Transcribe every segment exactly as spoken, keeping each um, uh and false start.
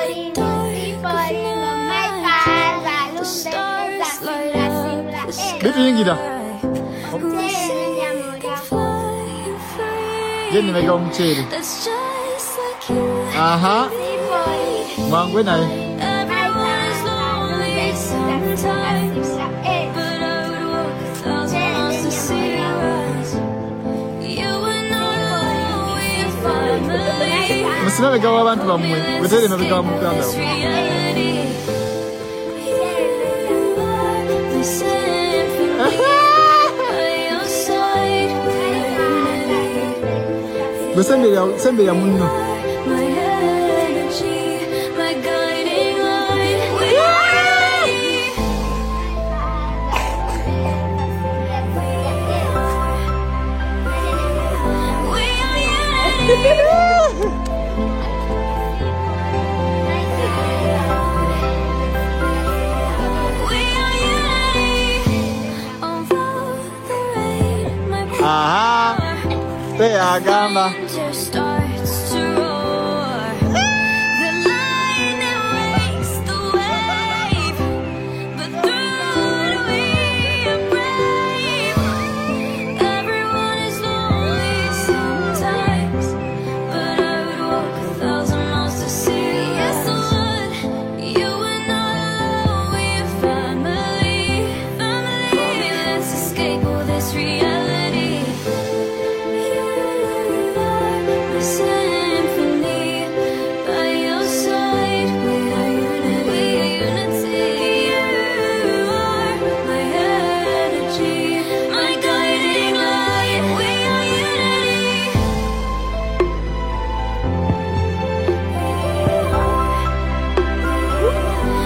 Betul yang kita. Jadi mereka mencari. Aha. Mang gue nai. Mesti mereka wawan tu kamu. Betul yang mereka kamu kan dah. Sen be ya, sen be ya munno. Aha, te agama.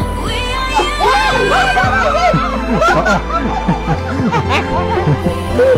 Ha ha ha.